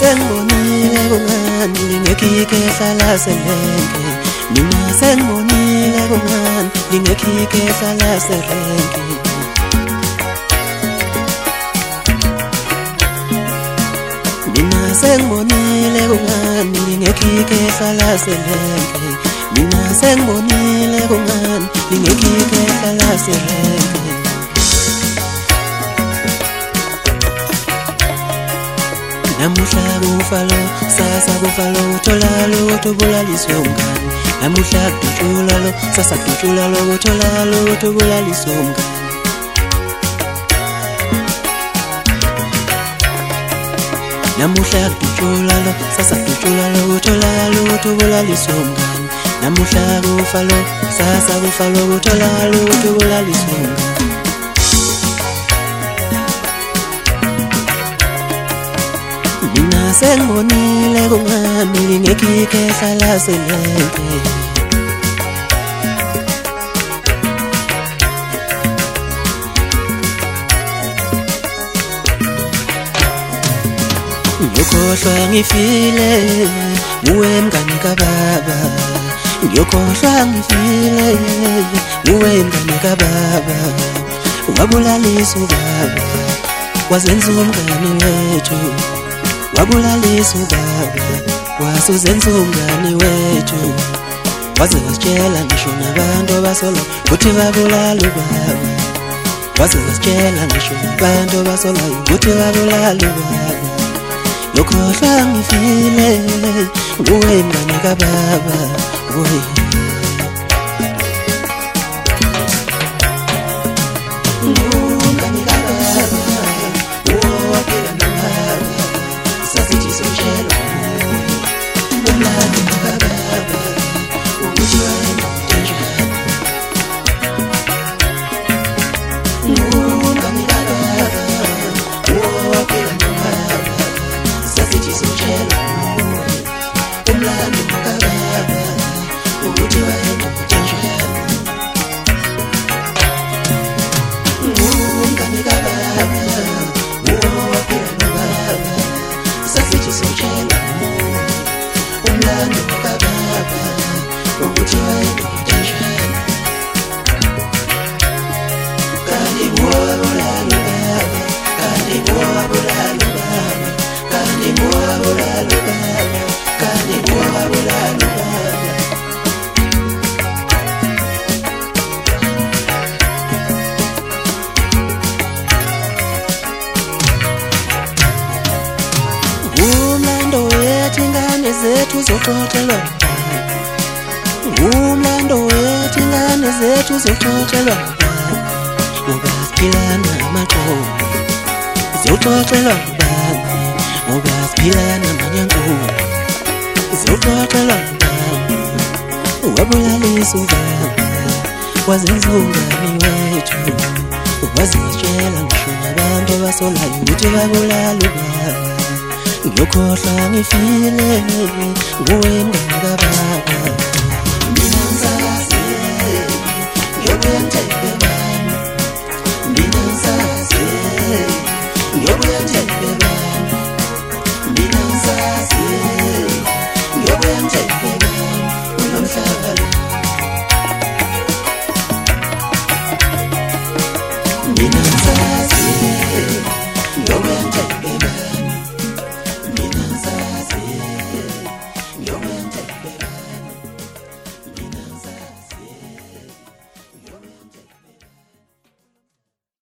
sengibonile kungani ngingekhike hlala serenke. Mina sengibonile kungani ngingekhike hlala serenke. Mina sengibonile kungani ngingekhike hlala serenke. Mina sengibonile kungani ngingekhike hlala serenke. Namuhla kufalo, sasa kufalo, utholalo utubulaliswe umngani. Namuhla kudutshulalo, sasa kudutshulalo, utholalo utubulaliswe umngani. Namuhla kudutshulalo, sasa kudutshulalo, utholalo utubulaliswe umngani. Namuhla kufalo, sasa kufalo, utholalo utubulaliswe umngani. Mina sengibonile kungani ngingekhike hlala serenke. Ngiyokhohlwa ngifile uwe mngani kababa. Ngiyokhohlwa ngifile uwe mngani kababa. Wabulalisa ubaba wazenza umngani wethu. Wabulalisa ubaba wasuzenza umngani wethu. Waze wasitshela ngisho nabantu abasola ukuthi babulala ubaba. Waze wasitshela ngisho nabantu abasola ukuthi babulala ubaba. Ngiyokhohlwa ngifile nguwe mngani kababa we. Zethu zoxoxelwa umlando wethu, ingane zethu zoxoxelwa ngoba siphila namaxolo. Zoxoxelwa ngoba siphila namanyankulu. Zoxoxelwa wabulalisa ubaba wazenza umngani wethu. Wazitshela ngisho nabantu abasolayo ukuthi babulala ubaba. Ngiyokhohlwa ngifile nguwe mngani kababa.